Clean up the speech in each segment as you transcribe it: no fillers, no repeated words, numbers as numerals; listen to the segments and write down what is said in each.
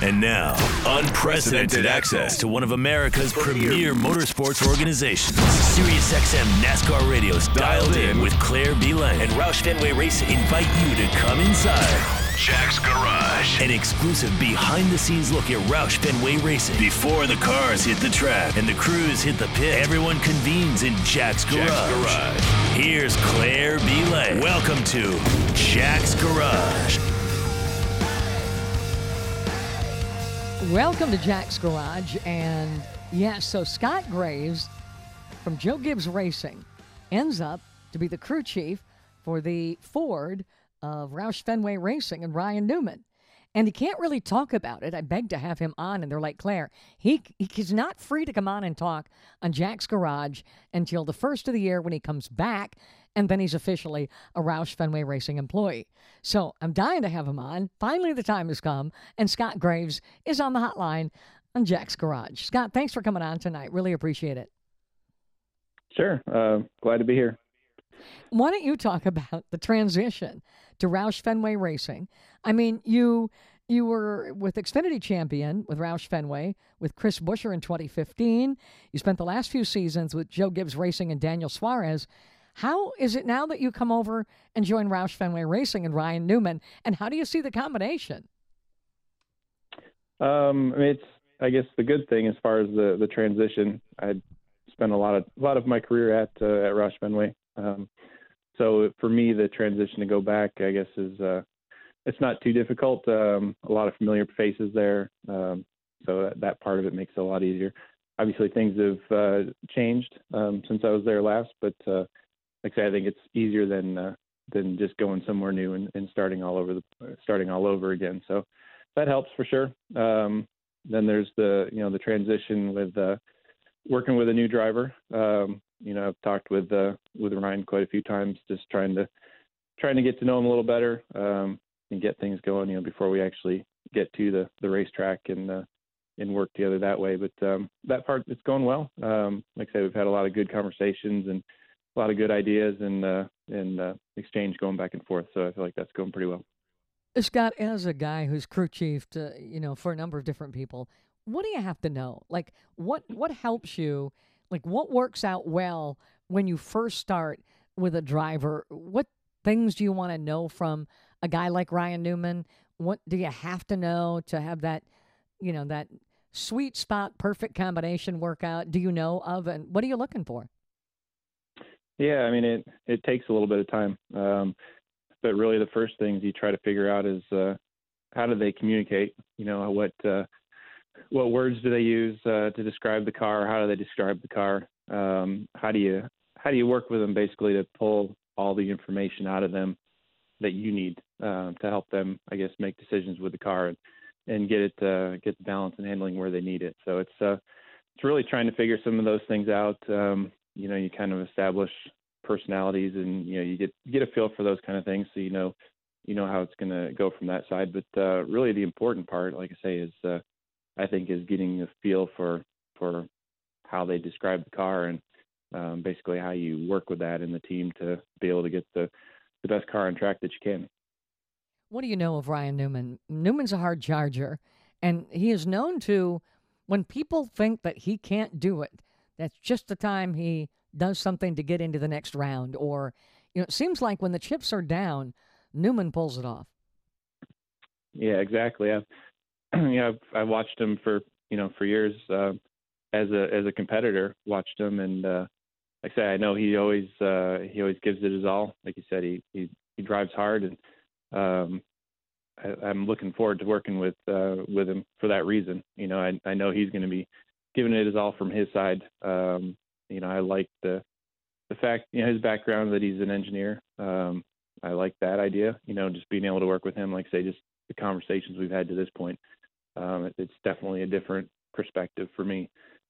And now, unprecedented access to one of America's premier motorsports organizations. SiriusXM NASCAR Radio's dialed in with Claire B. Lang. And Roush Fenway Racing invite you to come inside Jack's Garage. An exclusive behind-the-scenes look at Roush Fenway Racing. Before the cars hit the track and the crews hit the pit, everyone convenes in Jack's Garage. Here's Claire B. Lang. Welcome to Jack's Garage. Welcome to Jack's Garage, and yes, so Scott Graves from Joe Gibbs Racing ends up to be the crew chief for the Ford of Roush Fenway Racing and Ryan Newman. And he can't really talk about it. I begged to have him on, and they're like, Claire, he's not free to come on and talk on Jack's Garage until the first of the year when he comes back, and then he's officially a Roush Fenway Racing employee. So I'm dying to have him on. Finally, the time has come, and Scott Graves is on the hotline on Jack's Garage. Scott, thanks for coming on tonight. Really appreciate it. Sure. Glad to be here. Why don't you talk about the transition to Roush Fenway Racing? I mean, you were with Xfinity champion with Roush Fenway with Chris Buescher in 2015. You spent the last few seasons with Joe Gibbs Racing and Daniel Suarez. How is it now that you come over and join Roush Fenway Racing and Ryan Newman, and how do you see the combination? It's, I guess, the good thing as far as the transition. I spent a lot of my career at Roush Fenway. So for me, the transition to go back, I guess, is it's not too difficult. A lot of familiar faces there, so that part of it makes it a lot easier. Obviously, things have changed since I was there last, but like I say, I think it's easier than just going somewhere new and starting all over again. So that helps for sure. Then there's the transition with working with a new driver. I've talked with Ryan quite a few times, just trying to get to know him a little better and get things going, before we actually get to the racetrack and work together that way. But that part, it's going well. Like I say, we've had a lot of good conversations and a lot of good ideas and exchange going back and forth. So I feel like that's going pretty well. Scott, as a guy who's crew chief for a number of different people, what do you have to know? Like, what helps you? Like, what works out well when you first start with a driver? What things do you want to know from a guy like Ryan Newman? What do you have to know to have that, that sweet spot, perfect combination workout? Do you know of, and what are you looking for? Yeah, I mean, it takes a little bit of time. But really the first things you try to figure out is how do they communicate? What words do they use to describe the car? How do they describe the car? How do you work with them basically to pull all the information out of them that you need to help them, I guess, make decisions with the car and get the balance and handling where they need it. So it's really trying to figure some of those things out. You kind of establish personalities and you get a feel for those kind of things, so you know how it's going to go from that side. But really the important part, like I say, is I think is getting a feel for how they describe the car and basically how you work with that in the team to be able to get the best car on track that you can. What do you know of Ryan Newman? Newman's a hard charger, and he is known to, when people think that he can't do it, that's just the time he does something to get into the next round. Or, it seems like when the chips are down, Newman pulls it off. Yeah, exactly. I've watched him for years as a competitor. Watched him, and like I say, I know he always gives it his all. Like you said, he drives hard, and I'm looking forward to working with him for that reason. I know he's going to be giving it his all from his side. I like the fact, his background, that he's an engineer. I like that idea. Just being able to work with him, like I say, just the conversations we've had to this point. It's definitely a different perspective for me.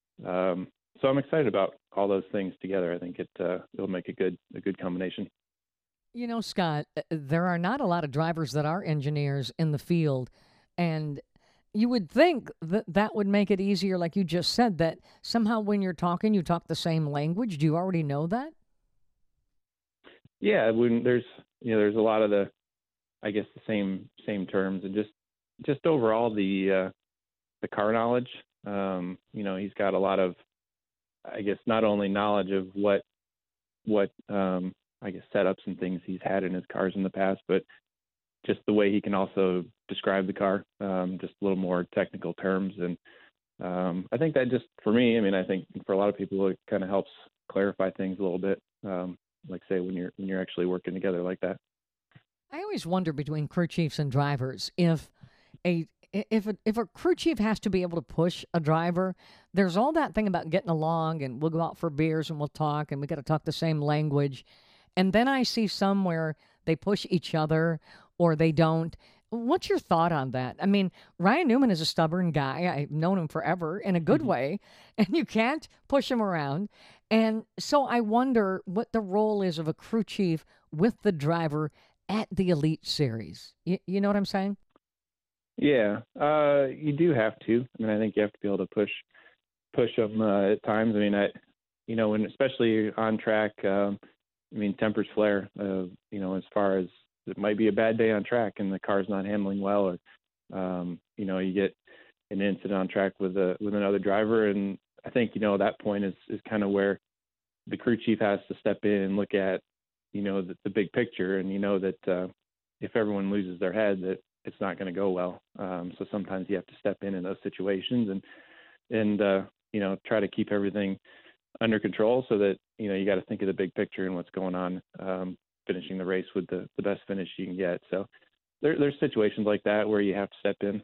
So I'm excited about all those things together. I think it'll make a good combination. Scott, there are not a lot of drivers that are engineers in the field, and you would think that would make it easier, like you just said, that somehow when you're talking, you talk the same language. Do you already know that? Yeah, when there's a lot of the, I guess, the same terms, and just overall the the car knowledge. He's got a lot of, I guess, not only knowledge of what I guess setups and things he's had in his cars in the past, but just the way he can also describe the car, just a little more technical terms. And I think that just for me, I think for a lot of people, it kind of helps clarify things a little bit. Like say when you're actually working together like that. I always wonder between crew chiefs and drivers if a crew chief has to be able to push a driver. There's all that thing about getting along and we'll go out for beers and we'll talk and we got to talk the same language. And then I see some where they push each other or they don't. What's your thought on that? Ryan Newman is a stubborn guy. I've known him forever in a good way, and you can't push him around. And so I wonder what the role is of a crew chief with the driver at the Elite Series. You know what I'm saying? Yeah, you do have to. I think you have to be able to push them at times. When especially on track, tempers flare. As far as it might be a bad day on track and the car's not handling well, or you get an incident on track with another driver, and I think that point is kind of where the crew chief has to step in and look at the big picture, and that if everyone loses their head, that it's not going to go well. So sometimes you have to step in those situations and try to keep everything under control so that you got to think of the big picture and what's going on, finishing the race with the best finish you can get. So there's situations like that where you have to step in.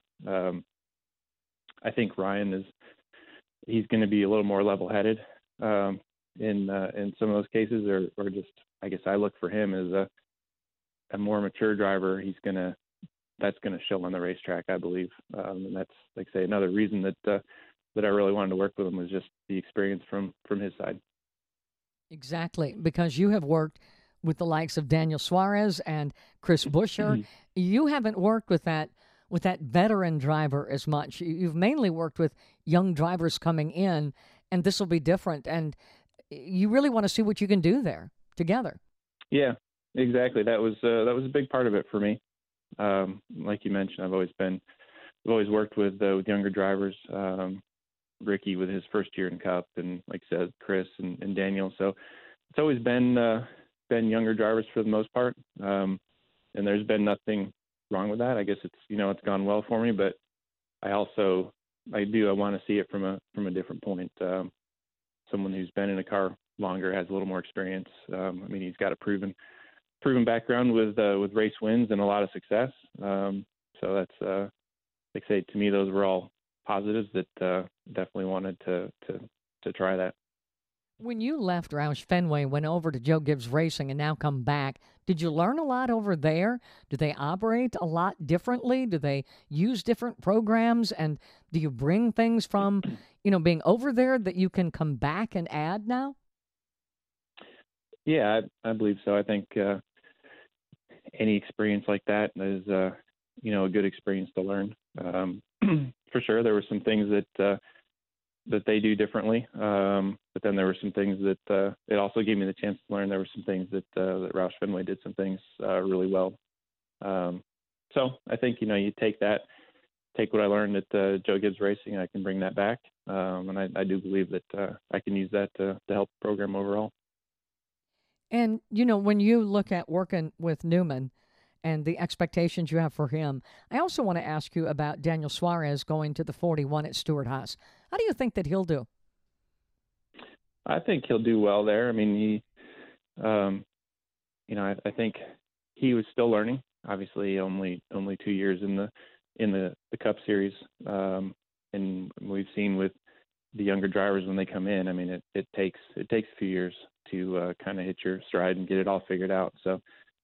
I think Ryan he's going to be a little more level-headed in some of those cases, or just I guess I look for him as a more mature driver. That's going to show on the racetrack, I believe, and that's like say another reason that I really wanted to work with him was just the experience from his side. Exactly, because you have worked with the likes of Daniel Suarez and Chris Buescher. You haven't worked with that veteran driver as much. You've mainly worked with young drivers coming in, and this will be different. And you really want to see what you can do there together. Yeah, exactly. That was a big part of it for me. Like you mentioned, I've always worked with younger drivers. Ricky with his first year in Cup, and like I said, Chris and Daniel. So it's always been younger drivers for the most part, and there's been nothing wrong with that. I guess it's gone well for me, but I want to see it from a different point. Someone who's been in a car longer, has a little more experience. He's got a proven background with race wins and a lot of success. So that's like I say, to me, those were all positives that definitely wanted to try that. When you left Roush Fenway, went over to Joe Gibbs Racing, and now come back, did you learn a lot over there? Do they operate a lot differently? Do they use different programs? And do you bring things from, being over there that you can come back and add now? Yeah, I believe so. I think any experience like that is, a good experience to learn. For sure, there were some things that they do differently, but then there were some things that it also gave me the chance to learn. There were some things that Roush Fenway did some things really well. So I think you take what I learned at Joe Gibbs Racing, I can bring that back, and I do believe that I can use that to help the program overall. And when you look at working with Newman and the expectations you have for him, I also want to ask you about Daniel Suarez going to the 41 at Stewart-Haas. How do you think that he'll do? I think he'll do well there. He, I think he was still learning. Obviously, only 2 years in the Cup Series, and we've seen with the younger drivers when they come in. It takes a few years to kind of hit your stride and get it all figured out. So,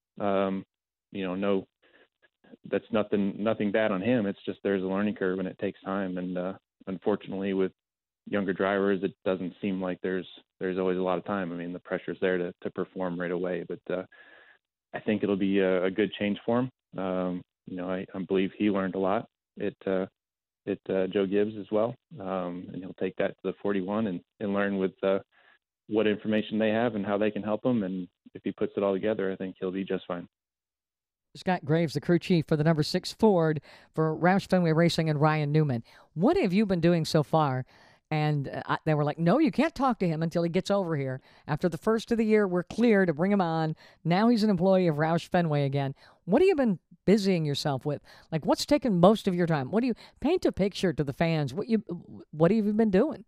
no, that's nothing bad on him. It's just there's a learning curve and it takes time. And unfortunately, with younger drivers, it doesn't seem like there's always a lot of time. The pressure's there to perform right away. But I think it'll be a good change for him. I believe he learned a lot at Joe Gibbs as well, and he'll take that to the 41 and learn with what information they have and how they can help him. And if he puts it all together, I think he'll be just fine. Scott Graves, the crew chief for the number 6 Ford for Roush Fenway Racing and Ryan Newman. What have you been doing so far? And they were like, no, you can't talk to him until he gets over here. After the first of the year, we're clear to bring him on. Now he's an employee of Roush Fenway again. What have you been busying yourself with? Like, what's taken most of your time? What do you paint a picture to the fans? What have you been doing?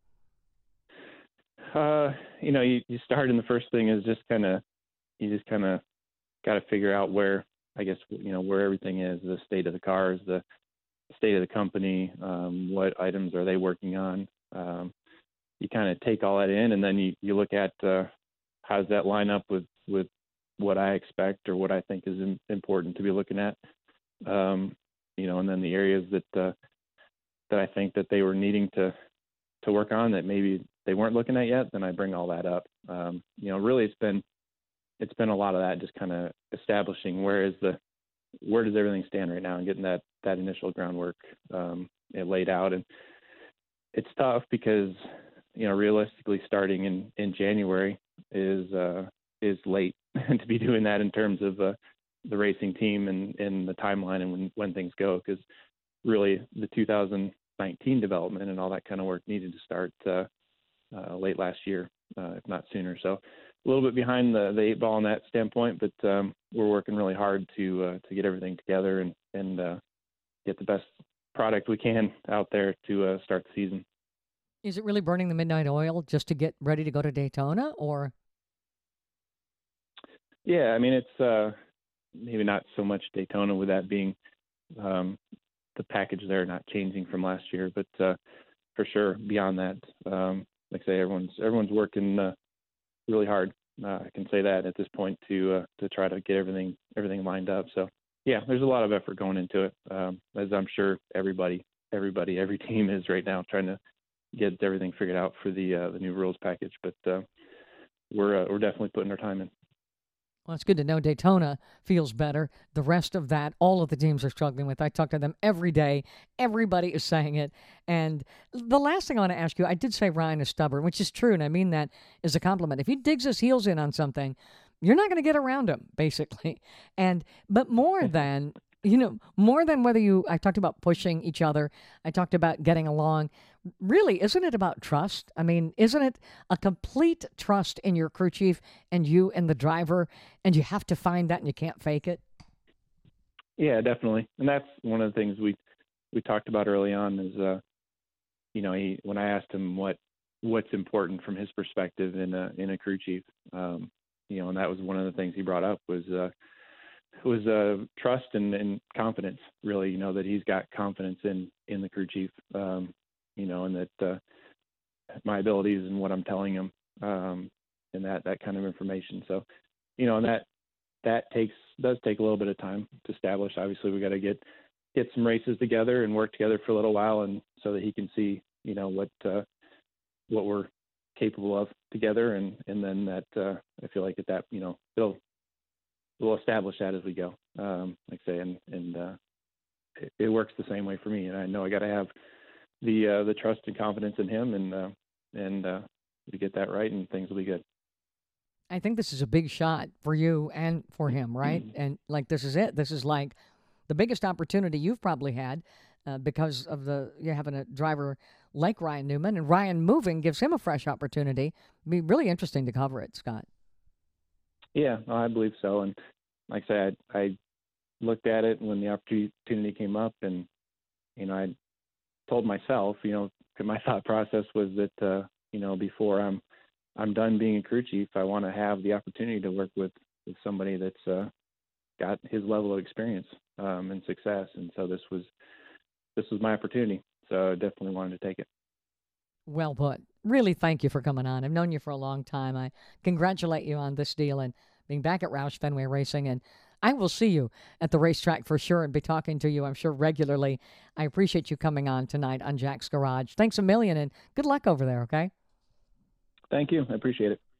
You start, and the first thing is just kind of got to figure out where, I guess, where everything is, the state of the cars, the state of the company, what items are they working on. You kind of take all that in, and then you look at how does that line up with what I expect or what I think is important to be looking at. And then the areas that I think that they were needing to work on that maybe they weren't looking at yet, then I bring all that up. Really it's been a lot of that, just kind of establishing where does everything stand right now and getting that initial groundwork laid out. And it's tough because, realistically starting in January is late to be doing that in terms of the racing team and the timeline and when things go, because really the 2019 development and all that kind of work needed to start late last year, if not sooner. So a little bit behind the 8 ball in that standpoint, but we're working really hard to get everything together and get the best product we can out there to start the season. Is it really burning the midnight oil just to get ready to go to Daytona, or? Yeah, I mean, it's maybe not so much Daytona with that being the package there not changing from last year, but for sure beyond that, like I say, everyone's working really hard. I can say that at this point to try to get everything lined up. So yeah, there's a lot of effort going into it, as I'm sure every team is right now, trying to get everything figured out for the new rules package. But we're definitely putting our time in. Well, it's good to know Daytona feels better. The rest of that, all of the teams are struggling with. I talk to them every day. Everybody is saying it. And the last thing I want to ask you, I did say Ryan is stubborn, which is true, and I mean that as a compliment. If he digs his heels in on something, you're not going to get around him, basically. But more than whether I talked about pushing each other, I talked about getting along. Really, isn't it about trust? I mean, isn't it a complete trust in your crew chief and you and the driver, and you have to find that and you can't fake it? Yeah, definitely. And that's one of the things we talked about early on is, when I asked him what's important from his perspective in a crew chief, and that was one of the things he brought up was trust and confidence, really, that he's got confidence in the crew chief, and that my abilities and what I'm telling him, and that kind of information. So, and that does take a little bit of time to establish. Obviously, we got to get some races together and work together for a little while, and so that he can see, what we're capable of together, and then that I feel like that we'll establish that as we go. Like I say, and it works the same way for me, and I know I got to have the trust and confidence in him, and we get that right, and things will be good. I think this is a big shot for you and for him, right? Mm-hmm. And like, this is it. This is like the biggest opportunity you've probably had because of you're having a driver like Ryan Newman, and Ryan moving gives him a fresh opportunity. It'd be really interesting to cover it, Scott. Yeah, I believe so. And like I said, I looked at it when the opportunity came up, and I told myself, my thought process was that before I'm done being a crew chief, I want to have the opportunity to work with somebody that's got his level of experience and success. And so this was my opportunity. So I definitely wanted to take it. Well put. Really, thank you for coming on. I've known you for a long time. I congratulate you on this deal and being back at Roush Fenway Racing. And I will see you at the racetrack for sure and be talking to you, I'm sure, regularly. I appreciate you coming on tonight on Jack's Garage. Thanks a million, and good luck over there, okay? Thank you. I appreciate it.